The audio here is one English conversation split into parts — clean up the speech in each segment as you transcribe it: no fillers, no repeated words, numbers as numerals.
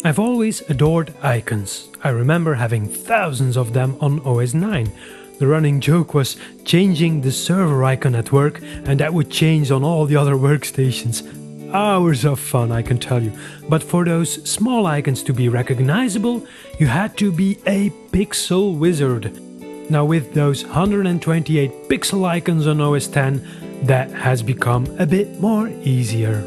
I've always adored icons. I remember having thousands of them on OS 9. The running joke was changing the server icon at work, and that would change on all the other workstations. Hours of fun, I can tell you. But for those small icons to be recognizable, you had to be a pixel wizard. Now with those 128 pixel icons on OS 10, that has become a bit more easier.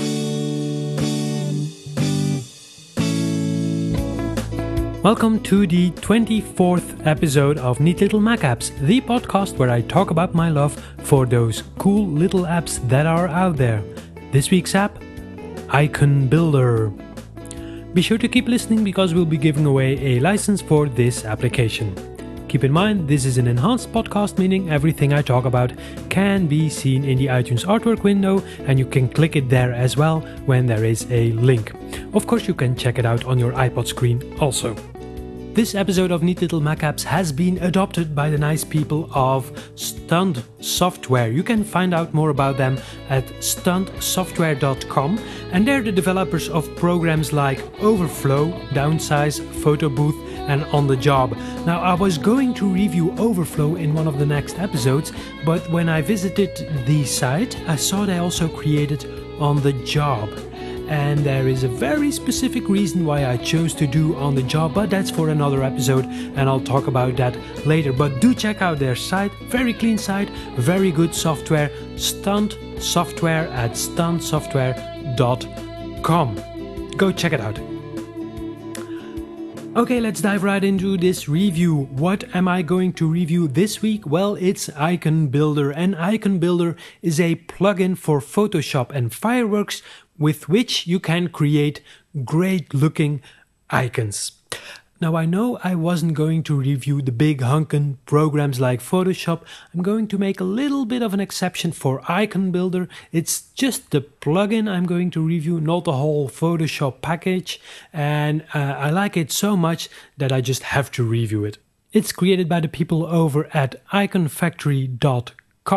Welcome to the 24th episode of Neat Little Mac Apps, the podcast where I talk about my love for those cool little apps that are out there. This week's app, Icon Builder. Be sure to keep listening because we'll be giving away a license for this application. Keep in mind, this is an enhanced podcast, meaning everything I talk about can be seen in the iTunes artwork window, and you can click it there as well when there is a link. Of course, you can check it out on your iPod screen also. This episode of Neat Little Mac Apps has been adopted by the nice people of Stunt Software. You can find out more about them at stuntsoftware.com, and they're the developers of programs like Overflow, Downsize, Photo Booth, and On the Job. Now, I was going to review Overflow in one of the next episodes, but when I visited the site, I saw they also created On the Job. And there is a very specific reason why I chose to do On the Job, but that's for another episode and I'll talk about that later. But do check out their site, very clean site, very good software, Stunt Software at stuntsoftware.com. Go check it out. Okay, let's dive right into this review. What am I going to review this week? Well, it's Icon Builder, and Icon Builder is a plugin for Photoshop and Fireworks with which you can create great looking icons. Now, I know I wasn't going to review the big hunkin' programs like Photoshop. I'm going to make a little bit of an exception for Icon Builder. It's just the plugin I'm going to review, not the whole Photoshop package. And I like it so much that I just have to review it. It's created by the people over at iconfactory.com.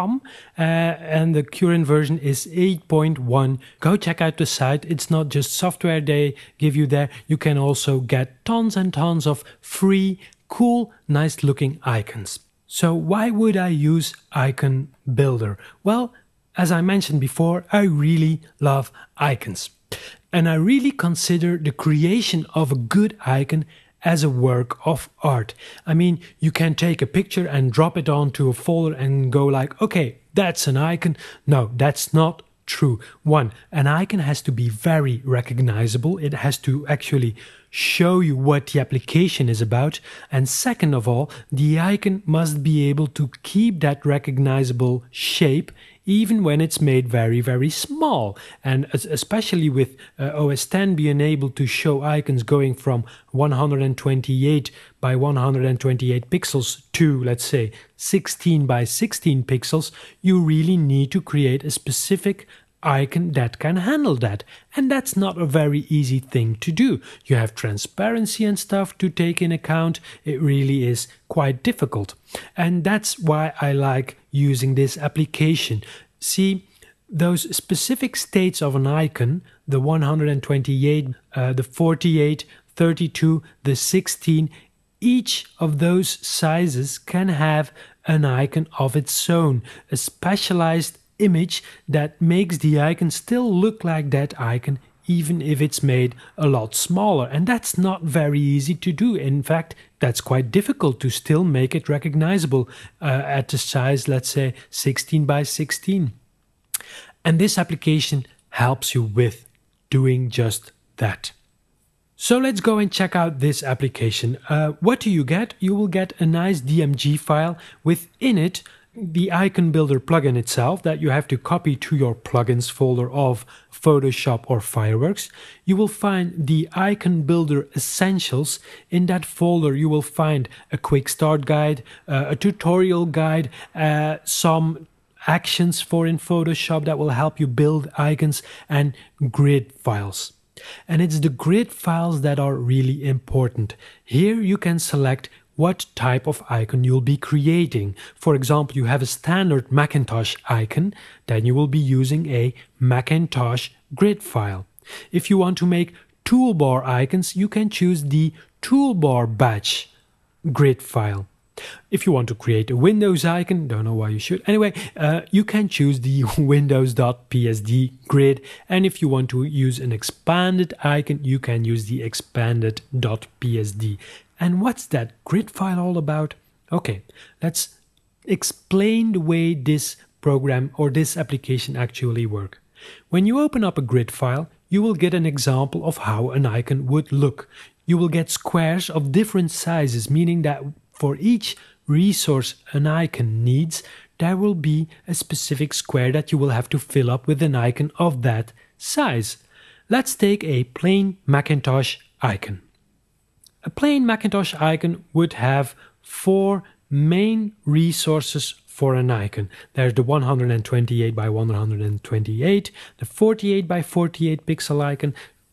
And the current version is 8.1. Go check out the site. It's not just software they give you there. You can also get tons and tons of free, cool, nice looking icons. So why would I use Icon Builder? Well, as I mentioned before, I really love icons. And I really consider the creation of a good icon as a work of art. I mean, you can take a picture and drop it onto a folder and go like, okay, that's an icon. No, that's not true. One, an icon has to be very recognizable. It has to actually show you what the application is about. And second of all, the icon must be able to keep that recognizable shape even when it's made very, very small. And especially with OS 10 being able to show icons going from 128 by 128 pixels to, let's say, 16 by 16 pixels, you really need to create a specific icon that can handle that. And that's not a very easy thing to do. You have transparency and stuff to take in account. It really is quite difficult. And that's why I like using this application. See, those specific states of an icon, the 128, the 48, 32, the 16, each of those sizes can have an icon of its own, a specialized image that makes the icon still look like that icon even if it's made a lot smaller. And that's not very easy to do. In fact, that's quite difficult to still make it recognizable at the size, let's say, 16 by 16. And this application helps you with doing just that. So let's go and check out this application. What do you get? You will get a nice DMG file. Within it, the Icon Builder plugin itself that you have to copy to your plugins folder of Photoshop or Fireworks. You will find the Icon Builder Essentials. In that folder you will find a quick start guide, a tutorial guide, some actions for in Photoshop that will help you build icons, and grid files. And it's the grid files that are really important. Here you can select what type of icon you'll be creating. For example, you have a standard Macintosh icon, then you will be using a Macintosh grid file. If you want to make toolbar icons, you can choose the toolbar batch grid file. If you want to create a Windows icon, don't know why you should. Anyway, you can choose the windows.psd grid. And if you want to use an expanded icon, you can use the expanded.psd. And what's that grid file all about? Okay, let's explain the way this program or this application actually works. When you open up a grid file, you will get an example of how an icon would look. You will get squares of different sizes, meaning that for each resource an icon needs, there will be a specific square that you will have to fill up with an icon of that size. Let's take a plain Macintosh icon. A plain Macintosh icon would have 4 main resources for an icon. There's the 128 by 128, the 48 by 48 pixel icon,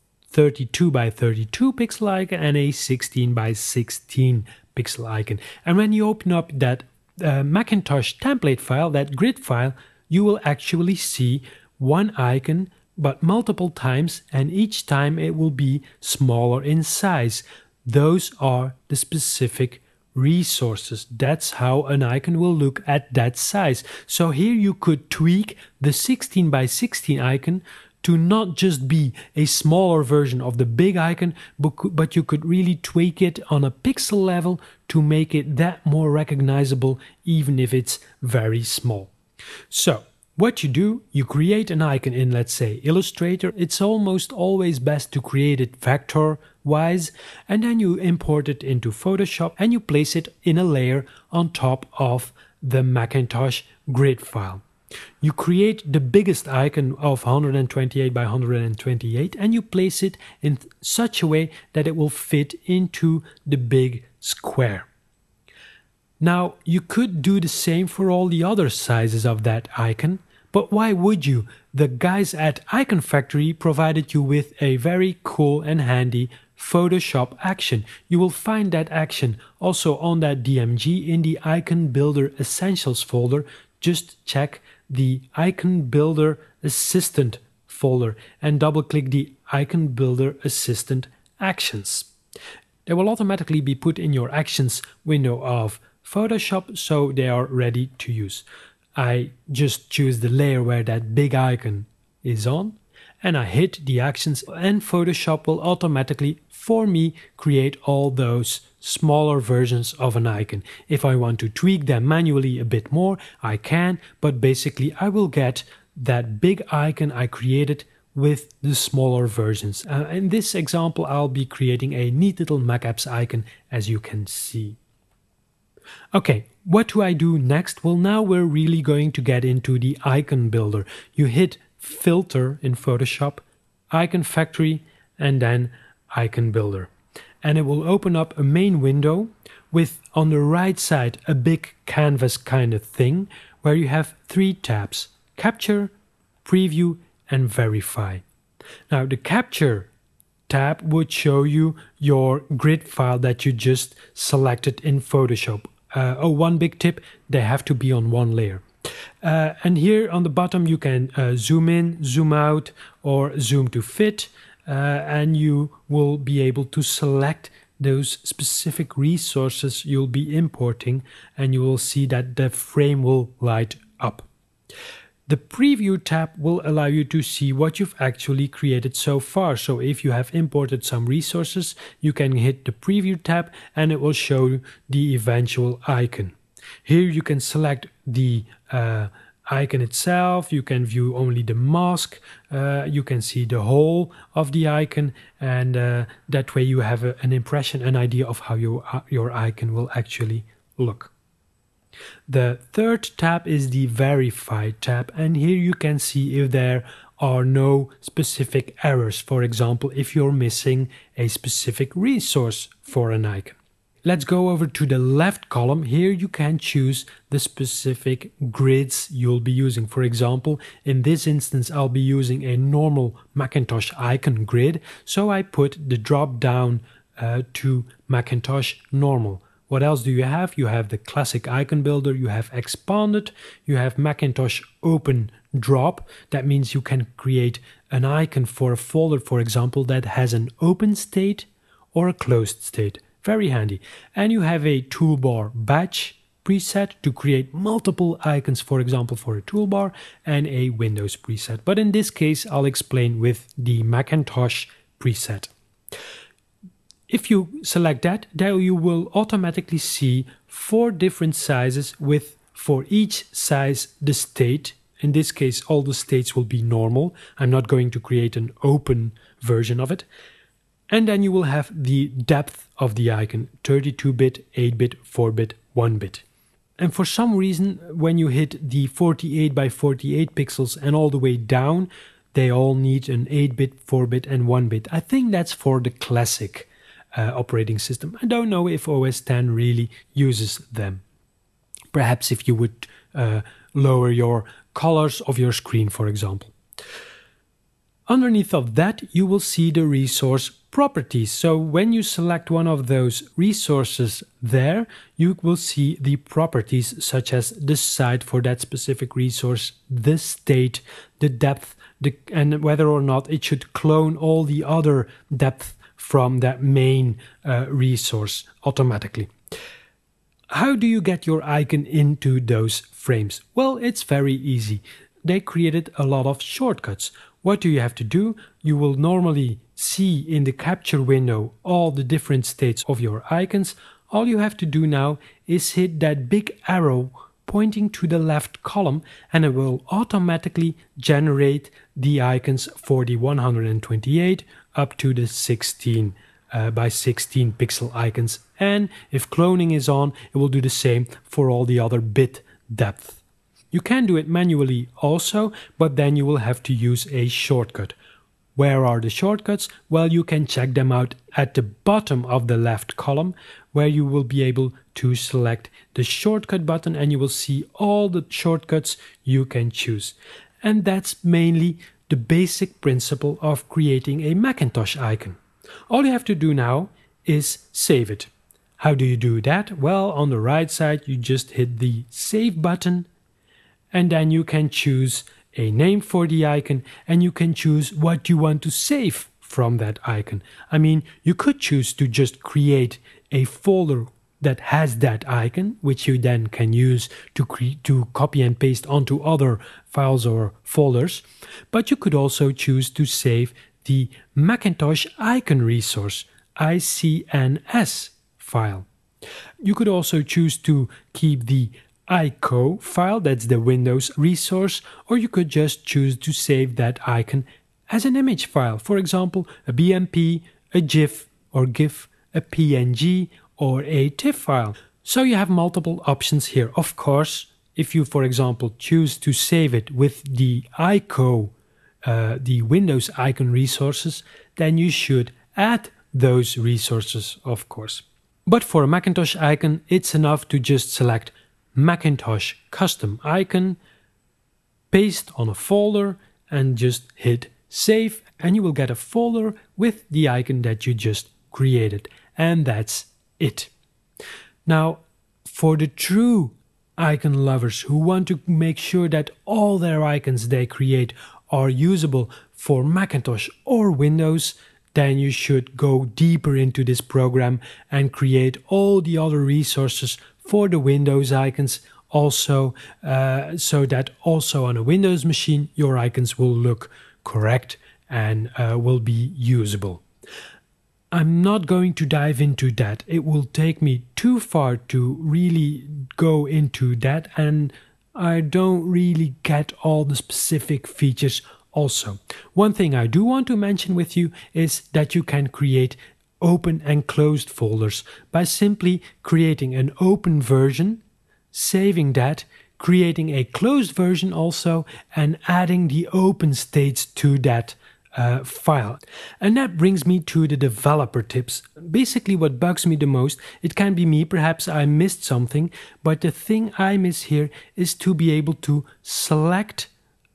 32 by 32 pixel icon, and a 16 by 16 pixel icon. And when you open up that Macintosh template file, that grid file, you will actually see one icon but multiple times, and each time it will be smaller in size. Those are the specific resources. That's how an icon will look at that size. So here you could tweak the 16 by 16 icon to not just be a smaller version of the big icon, but you could really tweak it on a pixel level to make it that more recognizable, even if it's very small. So what you do, you create an icon in, let's say, Illustrator. It's almost always best to create it vector-wise, and then you import it into Photoshop and you place it in a layer on top of the Macintosh grid file. You create the biggest icon of 128 by 128 and you place it in such a way that it will fit into the big square. Now, you could do the same for all the other sizes of that icon, but why would you? The guys at Icon Factory provided you with a very cool and handy Photoshop action. You will find that action also on that DMG in the Icon Builder Essentials folder. Just check the Icon Builder Assistant folder and double click the Icon Builder Assistant actions. They will automatically be put in your actions window of Photoshop, so they are ready to use. I just choose the layer where that big icon is on and I hit the actions, and Photoshop will automatically for me create all those smaller versions of an icon. If I want to tweak them manually a bit more, I can, but basically I will get that big icon I created with the smaller versions. In this example, I'll be creating a neat little Mac Apps icon, as you can see. Okay, what do I do next? Well, now we're really going to get into the icon builder. You hit Filter in Photoshop, Icon Factory, and then Icon Builder. And it will open up a main window with on the right side a big canvas kind of thing where you have 3 tabs: Capture, Preview, and Verify. Now, the Capture tab would show you your grid file that you just selected in Photoshop. One big tip, they have to be on one layer. And here on the bottom you can zoom in, zoom out, or zoom to fit, and you will be able to select those specific resources you'll be importing, and you will see that the frame will light up. The Preview tab will allow you to see what you've actually created so far. So if you have imported some resources, you can hit the Preview tab and it will show the eventual icon. Here you can select the icon itself, you can view only the mask, you can see the whole of the icon, and that way you have an impression, an idea of how your icon will actually look. The third tab is the Verify tab, and here you can see if there are no specific errors. For example, if you're missing a specific resource for an icon. Let's go over to the left column. Here you can choose the specific grids you'll be using. For example, in this instance, I'll be using a normal Macintosh icon grid. So I put the drop down to Macintosh normal. What else do you have? You have the classic icon builder, you have expanded, you have Macintosh open drop. That means you can create an icon for a folder, for example, that has an open state or a closed state. Very handy. And you have a toolbar batch preset to create multiple icons, for example, for a toolbar, and a Windows preset. But in this case, I'll explain with the Macintosh preset. If you select that, then you will automatically see 4 different sizes with, for each size, the state. In this case, all the states will be normal. I'm not going to create an open version of it. And then you will have the depth of the icon, 32-bit, 8-bit, 4-bit, 1-bit. And for some reason, when you hit the 48 by 48 pixels and all the way down, they all need an 8-bit, 4-bit, and 1-bit. I think that's for the classic operating system. I don't know if OS X really uses them. Perhaps if you would lower your colors of your screen, for example. Underneath of that, you will see the resource properties. So when you select one of those resources there, you will see the properties such as the site for that specific resource, the state, the depth, and whether or not it should clone all the other depth from that main resource automatically. How do you get your icon into those frames? Well, it's very easy. They created a lot of shortcuts. What do you have to do? You will normally see in the capture window all the different states of your icons. All you have to do now is hit that big arrow pointing to the left column, and it will automatically generate the icons for the 128 up to the 16 by 16 pixel icons. And if cloning is on, it will do the same for all the other bit depth. You can do it manually also, but then you will have to use a shortcut. Where are the shortcuts? Well, you can check them out at the bottom of the left column, where you will be able to select the shortcut button and you will see all the shortcuts you can choose. And that's mainly the basic principle of creating a Macintosh icon. All you have to do now is save it. How do you do that? Well, on the right side, you just hit the save button, and then you can choose a name for the icon and you can choose what you want to save from that icon. I mean, you could choose to just create a folder that has that icon, which you then can use to copy and paste onto other files or folders. But you could also choose to save the Macintosh icon resource, ICNS file. You could also choose to keep the ICO file, that's the Windows resource, or you could just choose to save that icon as an image file, for example, a BMP, a GIF or GIF, a PNG, or a TIFF file. So you have multiple options here. Of course, if you, for example, choose to save it with the ICO, the Windows icon resources, then you should add those resources, of course. But for a Macintosh icon, it's enough to just select Macintosh custom icon, paste on a folder, and just hit save, and you will get a folder with the icon that you just created. And that's it. Now, for the true icon lovers who want to make sure that all their icons they create are usable for Macintosh or Windows, then you should go deeper into this program and create all the other resources for the Windows icons also, so that also on a Windows machine your icons will look correct and will be usable. I'm not going to dive into that. It will take me too far to really go into that, and I don't really get all the specific features also. One thing I do want to mention with you is that you can create open and closed folders by simply creating an open version, saving that, creating a closed version also, and adding the open states to that file. And that brings me to the developer tips. Basically what bugs me the most, it can be me, perhaps I missed something, but the thing I miss here is to be able to select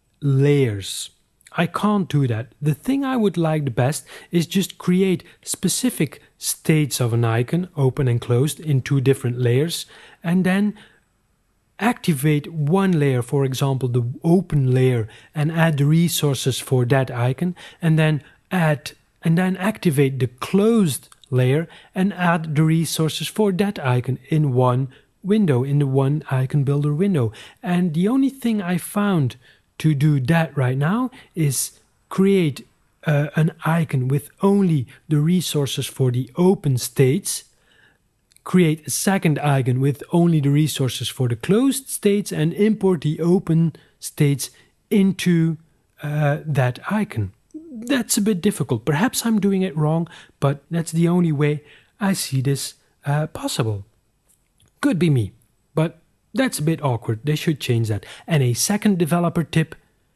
layers. I can't do that. The thing I would like the best is just create specific states of an icon, open and closed, in 2 different layers, and then activate one layer, for example, the open layer, and add the resources for that icon, and then activate the closed layer and add the resources for that icon in one window, in the one icon builder window. And the only thing I found to do that right now is create an icon with only the resources for the open states, create a second icon with only the resources for the closed states, and import the open states into that icon. That's a bit difficult. Perhaps I'm doing it wrong, but that's the only way I see this possible. Could be me, but that's a bit awkward. They should change that. And a second developer tip: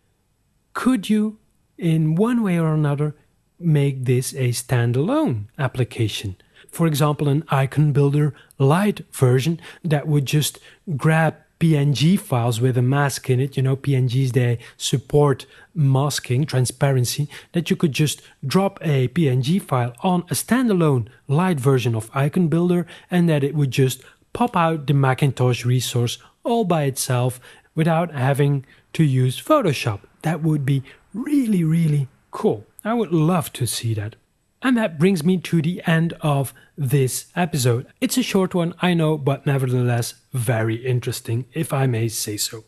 could you, in one way or another, make this a standalone application? For example, an icon builder light version that would just grab PNG files with a mask in it. You know, PNGs, they support masking, transparency, that you could just drop a PNG file on a standalone light version of Icon Builder, and that it would just pop out the Macintosh resource all by itself without having to use Photoshop. That would be really, really cool. I would love to see that. And that brings me to the end of this episode. It's a short one, I know, but nevertheless very interesting, if I may say so.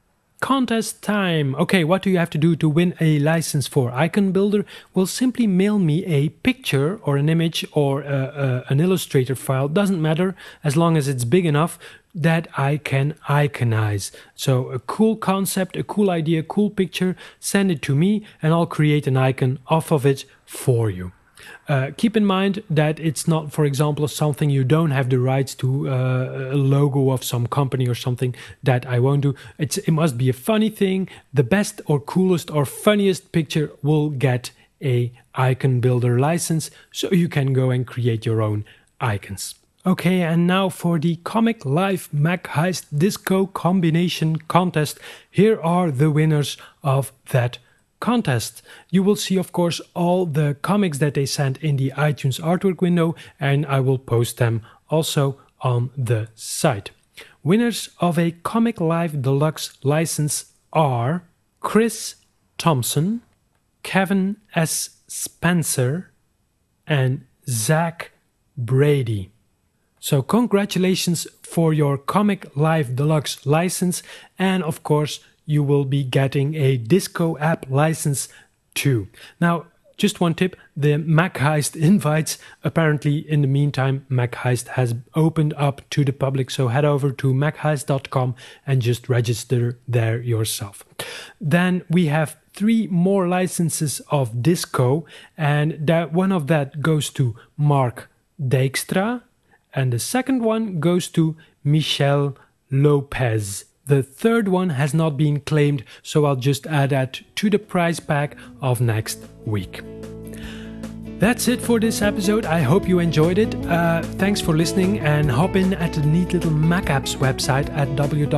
Contest time. Okay, what do you have to do to win a license for Icon Builder? Well, simply mail me a picture or an image or an Illustrator file, doesn't matter, as long as it's big enough that I can iconize. So a cool concept, a cool idea, cool picture, send it to me and I'll create an icon off of it for you. Keep in mind that it's not, for example, something you don't have the rights to, a logo of some company or something. That I won't do. It must be a funny thing. The best or coolest or funniest picture will get a Icon Builder license, so you can go and create your own icons. Okay, and now for the Comic Live Mac Heist Disco combination contest. Here are the winners of that contest. You will see, of course, all the comics that they sent in the iTunes artwork window, and I will post them also on the site. Winners of a Comic Live Deluxe license are Chris Thompson, Kevin S. Spencer, and Zach Brady. So congratulations for your Comic Live Deluxe license, and of course you will be getting a Disco app license too. Now, just one tip, the Mac Heist invites, apparently in the meantime, Mac Heist has opened up to the public, so head over to macheist.com and just register there yourself. Then we have 3 more licenses of Disco, and that one of that goes to Mark Dijkstra, and the second one goes to Michelle Lopez. The third one has not been claimed, so I'll just add that to the prize pack of next week. That's it for this episode. I hope you enjoyed it. Thanks for listening, and hop in at the Neat Little Mac Apps website at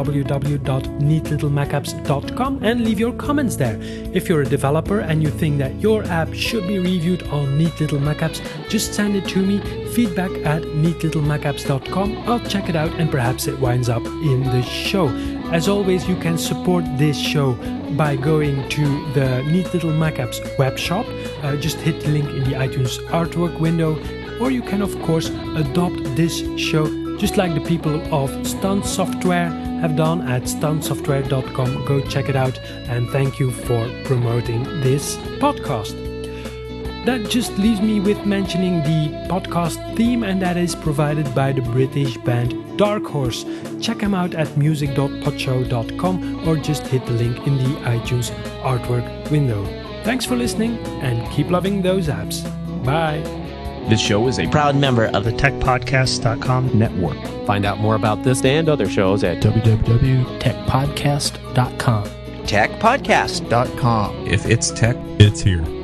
www.neatlittlemacaapps.com and leave your comments there. If you're a developer and you think that your app should be reviewed on Neat Little Mac Apps, just send it to me, feedback at neatlittlemacaapps.com. I'll check it out and perhaps it winds up in the show. As always, you can support this show by going to the Neat Little Mac Apps web shop. Just hit the link in the iTunes artwork window, or you can of course adopt this show just like the people of Stunt Software have done at stuntsoftware.com. Go check it out, and thank you for promoting this podcast. That just leaves me with mentioning the podcast theme, and that is provided by the British band Dark Horse. Check them out at music.podshow.com or just hit the link in the iTunes artwork window. Thanks for listening and keep loving those apps. Bye. This show is a proud member of the TechPodcast.com network. Find out more about this and other shows at www.techpodcast.com. TechPodcast.com. If it's tech, it's here.